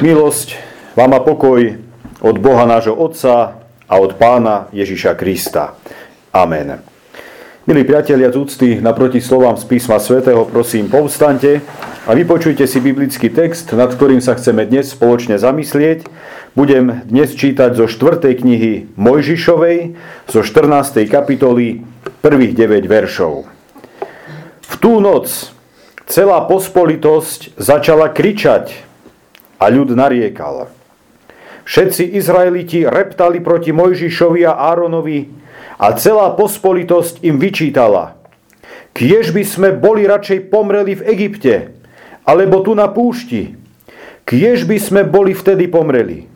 Milosť vám a pokoj od Boha nášho Otca a od Pána Ježiša Krista. Amen. Milí priatelia z úcty, naproti slovám z písma svätého, prosím, povstaňte a vypočujte si biblický text, nad ktorým sa chceme dnes spoločne zamyslieť. Budem dnes čítať zo 4. knihy Mojžišovej, zo 14. kapitoly, prvých 9 veršov. V tú noc celá pospolitosť začala kričať a ľud nariekal. Všetci Izraeliti reptali proti Mojžišovi a Áronovi a celá pospolitosť im vyčítala: Kiež by sme boli radšej pomreli v Egypte, alebo tu na púšti? Kiež by sme boli vtedy pomreli?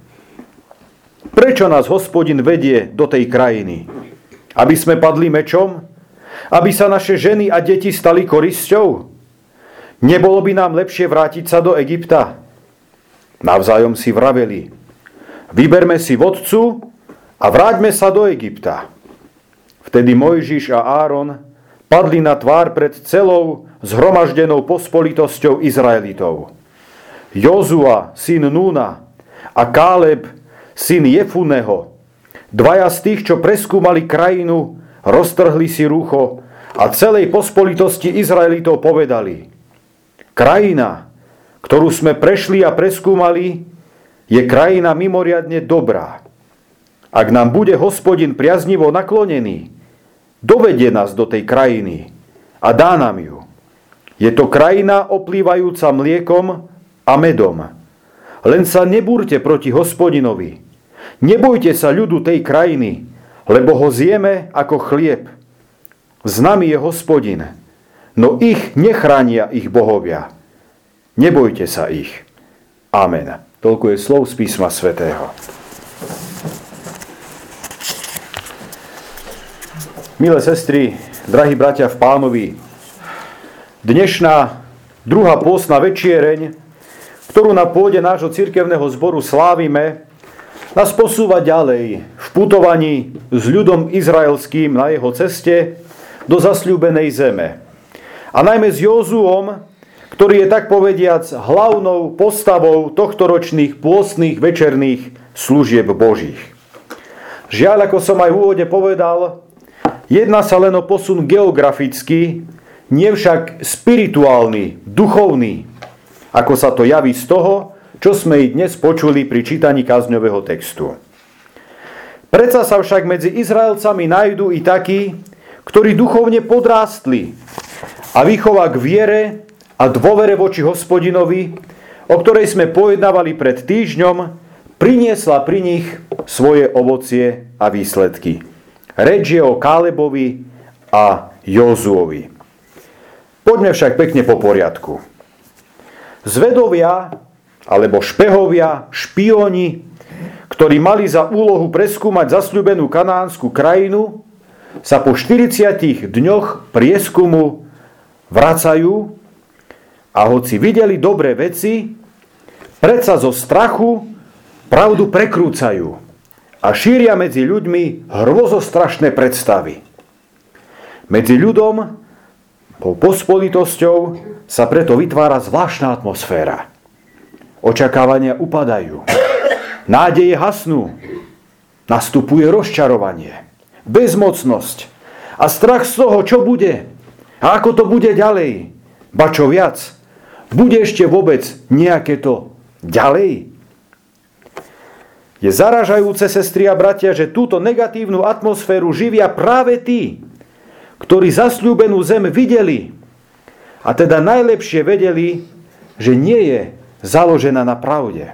Prečo nás Hospodin vedie do tej krajiny? Aby sme padli mečom? Aby sa naše ženy a deti stali korisťou? Nebolo by nám lepšie vrátiť sa do Egypta? Navzájom si vraveli: Vyberme si vodcu a vráťme sa do Egypta. Vtedy Mojžiš a Áron padli na tvár pred celou zhromaždenou pospolitosťou Izraelitov. Jozua, syn Núna, a Káleb, syn Jefuneho, dvaja z tých, čo preskúmali krajinu, roztrhli si rúcho a celej pospolitosti Izraelitov povedali: Krajina, ktorú sme prešli a preskúmali, je krajina mimoriadne dobrá. Ak nám bude Hospodin priaznivo naklonený, dovedie nás do tej krajiny a dá nám ju. Je to krajina oplývajúca mliekom a medom. Len sa nebúrte proti Hospodinovi. Nebojte sa ľudu tej krajiny, lebo ho zjeme ako chlieb. S nami je Hospodin, no ich nechránia ich bohovia. Nebojte sa ich. Amen. Toľko je slov z písma svätého. Milé sestry, drahí bratia v Pánovi, dnešná druhá pôstna večiereň, ktorú na pôde nášho cirkevného zboru slávime, nás posúva ďalej v putovaní s ľudom izraelským na jeho ceste do zasľúbenej zeme. A najmä s Jozuom, ktorý je tak povediac hlavnou postavou tohtoročných pôstnych večerných služieb Božích. Žiaľ, ako som aj v úvode povedal, jedná sa len o posun geografický, nie však spirituálny, duchovný, ako sa to javí z toho, čo sme i dnes počuli pri čítaní kázňového textu. Predsa sa však medzi Izraelcami nájdú i takí, ktorí duchovne podrástli a výchova k viere a dôvere voči Hospodinovi, o ktorej sme pojednávali pred týždňom, priniesla pri nich svoje ovocie a výsledky. Reč je o Kálebovi a Jozuovi. Poďme však pekne po poriadku. Zvedovia, alebo špehovia, špioni, ktorí mali za úlohu preskúmať zasľúbenú kanánsku krajinu, sa po 40 dňoch prieskumu vracajú a hoci videli dobré veci, predsa zo strachu pravdu prekrúcajú a šíria medzi ľuďmi hrozostrašné predstavy. Medzi ľudom, pospolitosťou, sa preto vytvára zvláštna atmosféra. Očakávania upadajú, nádeje hasnú, nastupuje rozčarovanie, bezmocnosť a strach z toho, čo bude a ako to bude ďalej. Ba čo viac, bude ešte vôbec nejaké to ďalej? Je zaražajúce, sestry a bratia, že túto negatívnu atmosféru živia práve tí, ktorí zasľúbenú zem videli a teda najlepšie vedeli, že nie je založená na pravde.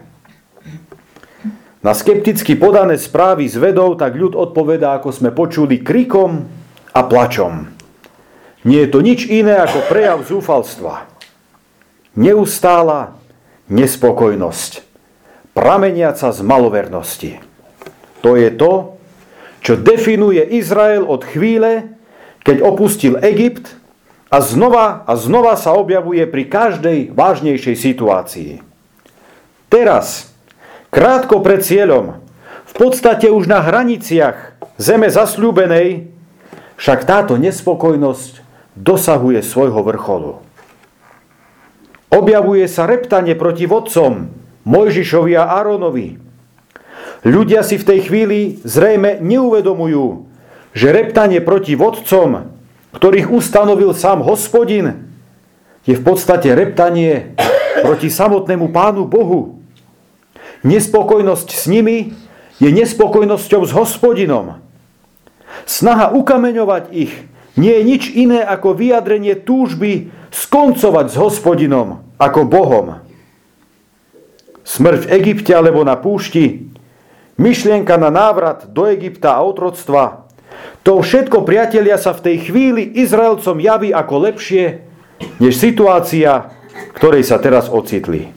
Na skepticky podané správy z vedov tak ľud odpovedá, ako sme počuli, krikom a plačom. Nie je to nič iné ako prejav zúfalstva. Neustála nespokojnosť, prameniaca z malovernosti. To je to, čo definuje Izrael od chvíle, keď opustil Egypt a znova sa objavuje pri každej vážnejšej situácii. Teraz, krátko pred cieľom, v podstate už na hraniciach zeme zasľúbenej, však táto nespokojnosť dosahuje svojho vrcholu. Objavuje sa reptanie proti vodcom, Mojžišovi a Áronovi. Ľudia si v tej chvíli zrejme neuvedomujú, že reptanie proti vodcom, ktorých ustanovil sám Hospodin, je v podstate reptanie proti samotnému Pánu Bohu. Nespokojnosť s nimi je nespokojnosťou s Hospodinom. Snaha ukameňovať ich nie je nič iné ako vyjadrenie túžby skoncovať s Hospodinom ako Bohom. Smrť v Egypte alebo na púšti, myšlienka na návrat do Egypta a otroctva, to všetko, priatelia, sa v tej chvíli Izraelcom javí ako lepšie, než situácia, v ktorej sa teraz ocitli.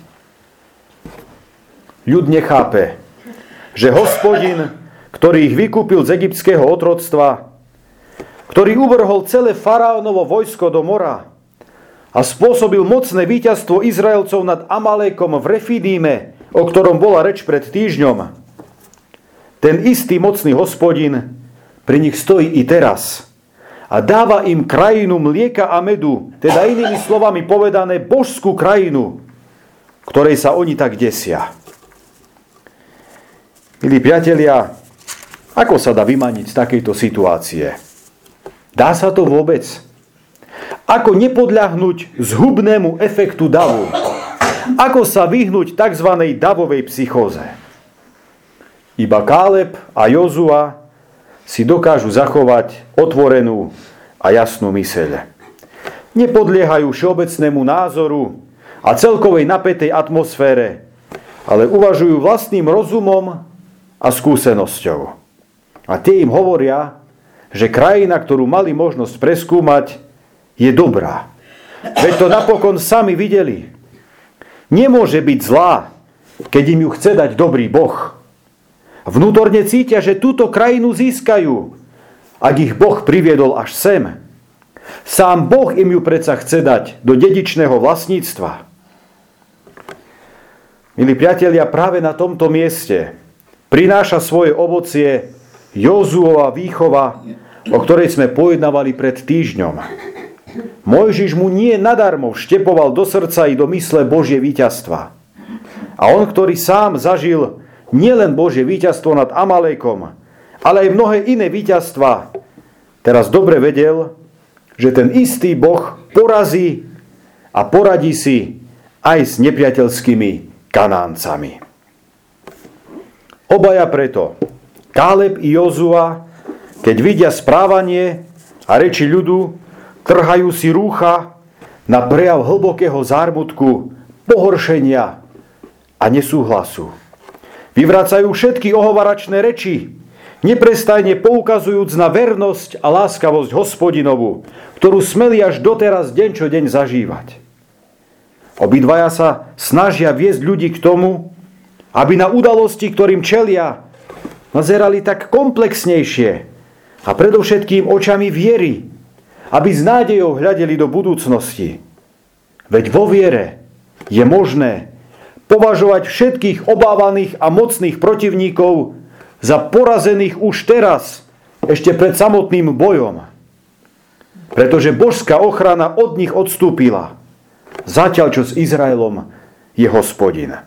Ľud nechápe, že Hospodin, ktorý ich vykúpil z egyptského otroctva, ktorý uvrhol celé faraónovo vojsko do mora a spôsobil mocné víťazstvo Izraelcov nad Amalékom v Refidíme, o ktorom bola reč pred týždňom. Ten istý mocný Hospodin pri nich stojí i teraz a dáva im krajinu mlieka a medu, teda inými slovami povedané božskú krajinu, ktorej sa oni tak desia. Milí priatelia, ako sa dá vymaniť z takejto situácie? Dá sa to vôbec? Ako nepodľahnúť zhubnému efektu davu? Ako sa vyhnúť tzv. Davovej psychóze? Iba Káleb a Jozua si dokážu zachovať otvorenú a jasnú myseľ. Nepodliehajú všeobecnému názoru a celkovej napätej atmosfére, ale uvažujú vlastným rozumom a skúsenosťou. A tie im hovoria, že krajina, ktorú mali možnosť preskúmať, je dobrá. Veď to napokon sami videli. Nemôže byť zlá, keď im ju chce dať dobrý Boh. Vnútorne cítia, že túto krajinu získajú, ak ich Boh priviedol až sem. Sám Boh im ju predsa chce dať do dedičného vlastníctva. Milí priatelia, práve na tomto mieste prináša svoje ovocie Jozuova výchova, o ktorej sme pojednávali pred týždňom. Mojžiš mu nie nadarmo vštepoval do srdca i do mysle Božie víťazstva. A on, ktorý sám zažil nielen Božie víťazstvo nad Amalékom, ale aj mnohé iné víťazstva, teraz dobre vedel, že ten istý Boh porazí a poradí si aj s nepriateľskými Kanáncami. Obaja preto, Káleb i Jozua, keď vidia správanie a reči ľudu, trhajú si rúcha na prejav hlbokého zármutku, pohoršenia a nesúhlasu. Vyvracajú všetky ohovaračné reči, neprestajne poukazujúc na vernosť a láskavosť Hospodinovu, ktorú smeli až doteraz deň čo deň zažívať. Obidvaja sa snažia viesť ľudí k tomu, aby na udalosti, ktorým čelia, nazerali tak komplexnejšie a predovšetkým očami viery, aby s nádejou hľadeli do budúcnosti. Veď vo viere je možné považovať všetkých obávaných a mocných protivníkov za porazených už teraz, ešte pred samotným bojom. Pretože božská ochrana od nich odstúpila, zatiaľ čo s Izraelom je Hospodin.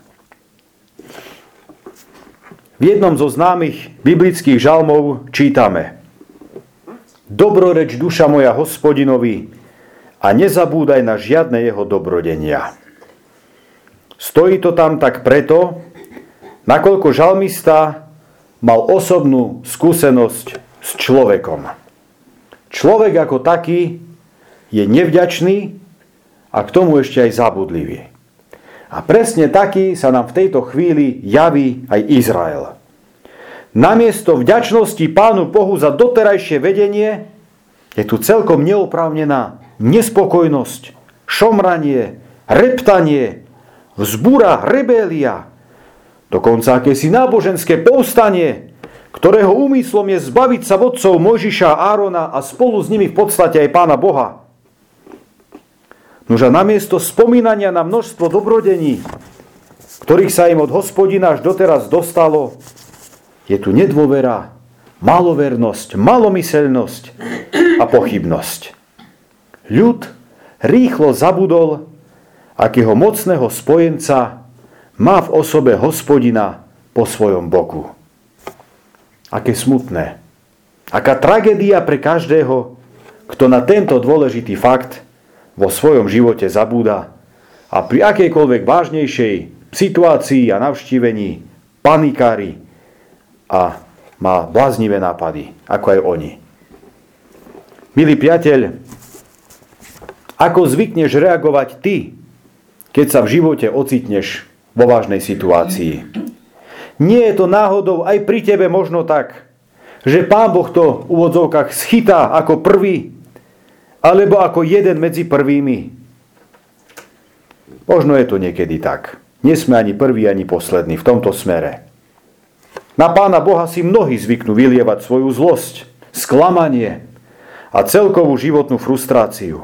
V jednom zo známych biblických žalmov čítame: Dobroreč duša moja Hospodinovi a nezabúdaj na žiadne jeho dobrodenia. Stojí to tam tak preto, nakoľko žalmista mal osobnú skúsenosť s človekom. Človek ako taký je nevďačný a k tomu ešte aj zabudlivý. A presne taký sa nám v tejto chvíli javí aj Izrael. Namiesto vďačnosti Pánu Bohu za doterajšie vedenie je tu celkom neoprávnená nespokojnosť, šomranie, reptanie, vzbúra, rebélia, dokonca akési náboženské povstanie, ktorého úmyslom je zbaviť sa vodcov Mojžiša a Árona a spolu s nimi v podstate aj Pána Boha. Nože namiesto spomínania na množstvo dobrodení, ktorých sa im od Hospodina až doteraz dostalo, je tu nedôvera, malovernosť, malomyseľnosť a pochybnosť. Ľud rýchlo zabudol, akého mocného spojenca má v osobe Hospodina po svojom boku. Aké smutné. Aká tragédia pre každého, kto na tento dôležitý fakt vo svojom živote zabúda a pri akejkoľvek vážnejšej situácii a navštívení panikári a má bláznivé nápady, ako aj oni. Milý priateľ, ako zvykneš reagovať ty, keď sa v živote ocitneš vo vážnej situácii? Nie je to náhodou aj pri tebe možno tak, že Pán Boh to v úvodzovkách schytá ako prvý, alebo ako jeden medzi prvými? Možno je to niekedy tak. Nie sme ani prví, ani poslední v tomto smere. Na Pána Boha si mnohí zvyknú vylievať svoju zlosť, sklamanie a celkovú životnú frustráciu.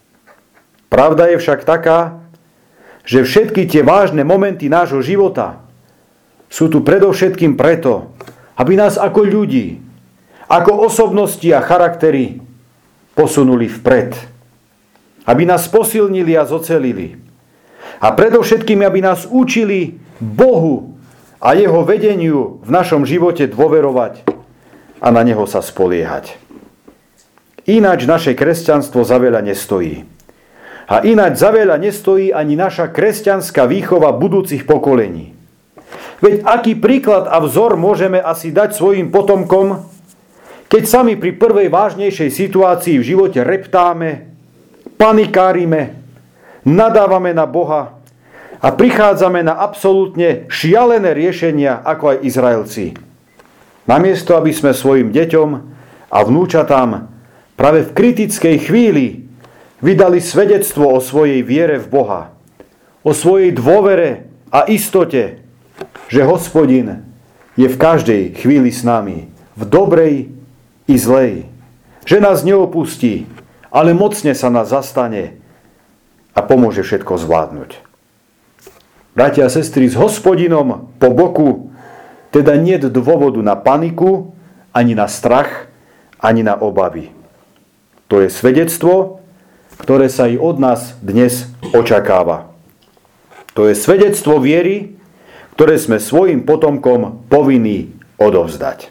Pravda je však taká, že všetky tie vážne momenty nášho života sú tu predovšetkým preto, aby nás ako ľudí, ako osobnosti a charaktery posunuli vpred. Aby nás posilnili a zocelili. A predovšetkým, aby nás učili Bohu a jeho vedeniu v našom živote dôverovať a na neho sa spoliehať. Ináč naše kresťanstvo za veľa nestojí. A ináč za veľa nestojí ani naša kresťanská výchova budúcich pokolení. Veď aký príklad a vzor môžeme asi dať svojim potomkom, keď sami pri prvej vážnejšej situácii v živote reptáme, panikárime, nadávame na Boha a prichádzame na absolútne šialené riešenia, ako aj Izraelci. Namiesto, aby sme svojim deťom a vnúčatám práve v kritickej chvíli vydali svedectvo o svojej viere v Boha, o svojej dôvere a istote, že Hospodin je v každej chvíli s nami, v dobrej i zlej, že nás neopustí, ale mocne sa nás zastane a pomôže všetko zvládnuť. Bratia a sestry, s Hospodinom po boku teda niet dôvodu na paniku, ani na strach, ani na obavy. To je svedectvo, ktoré sa i od nás dnes očakáva. To je svedectvo viery, ktoré sme svojim potomkom povinní odovzdať.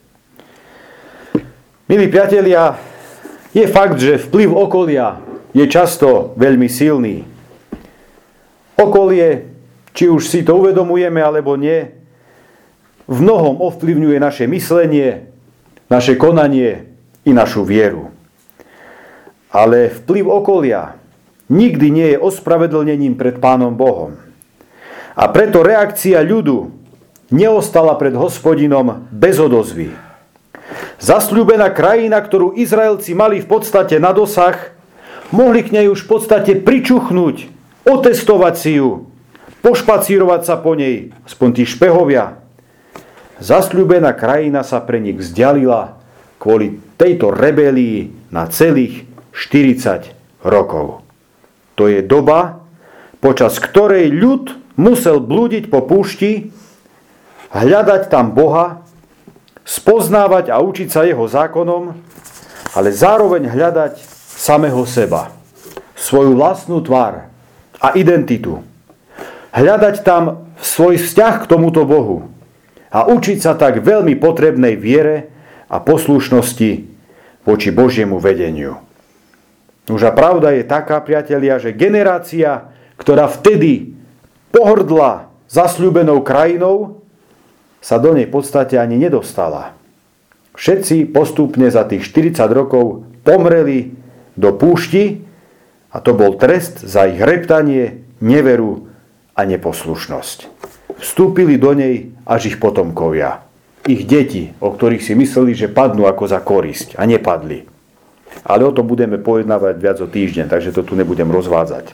Milí priatelia, je fakt, že vplyv okolia je často veľmi silný. Okolie, či už si to uvedomujeme alebo nie, v mnohom ovplyvňuje naše myslenie, naše konanie i našu vieru. Ale vplyv okolia nikdy nie je ospravedlnením pred Pánom Bohom. A preto reakcia ľudu neostala pred Hospodinom bez odozvy. Zasľúbená krajina, ktorú Izraelci mali v podstate na dosah, mohli k nej už v podstate pričuchnúť, otestovať si ju, pošpacírovať sa po nej, aspoň tí špehovia. Zasľúbená krajina sa pre nich vzdialila kvôli tejto rebelii na celých 40 rokov. To je doba, počas ktorej ľud musel blúdiť po púšti, hľadať tam Boha, spoznávať a učiť sa jeho zákonom, ale zároveň hľadať samého seba, svoju vlastnú tvár a identitu. Hľadať tam svoj vzťah k tomuto Bohu a učiť sa tak veľmi potrebnej viere a poslušnosti voči Božiemu vedeniu. Už a pravda je taká, priatelia, že generácia, ktorá vtedy pohrdla zasľúbenou krajinou, sa do nej v podstate ani nedostala. Všetci postupne za tých 40 rokov pomreli do púšti a to bol trest za ich reptanie, neveru a neposlušnosť. Vstúpili do nej až ich potomkovia, ich deti, o ktorých si mysleli, že padnú ako za korisť a nepadli. Ale o tom budeme pojednávať viac o týždeň, takže to tu nebudem rozvádzať.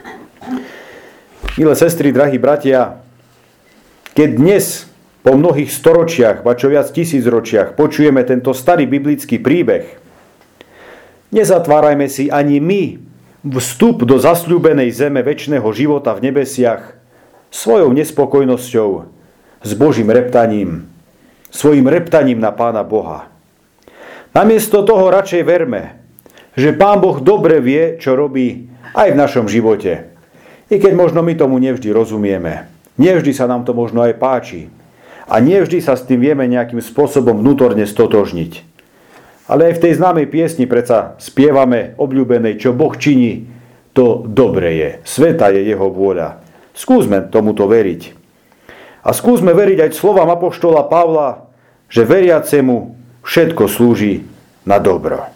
Milé sestry, drahí bratia, keď dnes po mnohých storočiach, ba čo viac tisícročiach počujeme tento starý biblický príbeh, nezatvárajme si ani my vstup do zasľúbenej zeme večného života v nebesiach svojou nespokojnosťou s Božím reptaním, svojim reptaním na Pána Boha. Namiesto toho radšej verme, že Pán Boh dobre vie, čo robí aj v našom živote. I keď možno my tomu nevždy rozumieme. Nie vždy sa nám to možno aj páči. A nie vždy sa s tým vieme nejakým spôsobom vnútorne stotožniť. Ale aj v tej známej piesni predsa spievame obľúbenej, čo Boh činí, to dobre je. Sveta je jeho vôľa. Skúsme tomuto veriť. A skúsme veriť aj slovám apoštola Pavla, že veriacemu všetko slúži na dobro.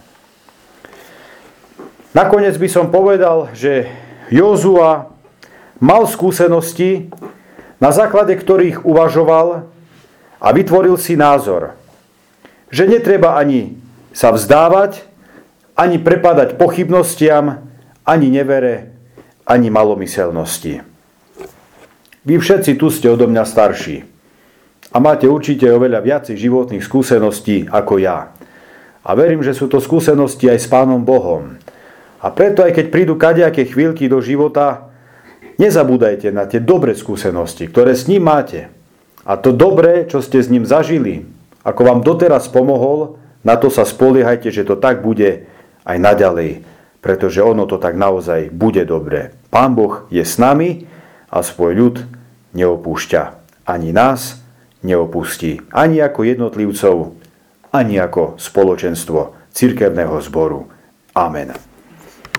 Nakoniec by som povedal, že Jozua mal skúsenosti, na základe ktorých uvažoval a vytvoril si názor, že netreba ani sa vzdávať, ani prepadať pochybnostiam, ani nevere, ani malomyselnosti. Vy všetci tu ste odo mňa starší a máte určite oveľa viacej životných skúseností ako ja. A verím, že sú to skúsenosti aj s Pánom Bohom. A preto aj keď prídu kadejaké chvíľky do života, nezabúdajte na tie dobré skúsenosti, ktoré s ním máte. A to dobré, čo ste s ním zažili, ako vám doteraz pomohol, na to sa spoliehajte, že to tak bude aj naďalej, pretože ono to tak naozaj bude dobré. Pán Boh je s nami a svoj ľud neopúšťa. Ani nás neopustí, ani ako jednotlivcov, ani ako spoločenstvo cirkevného zboru. Amen.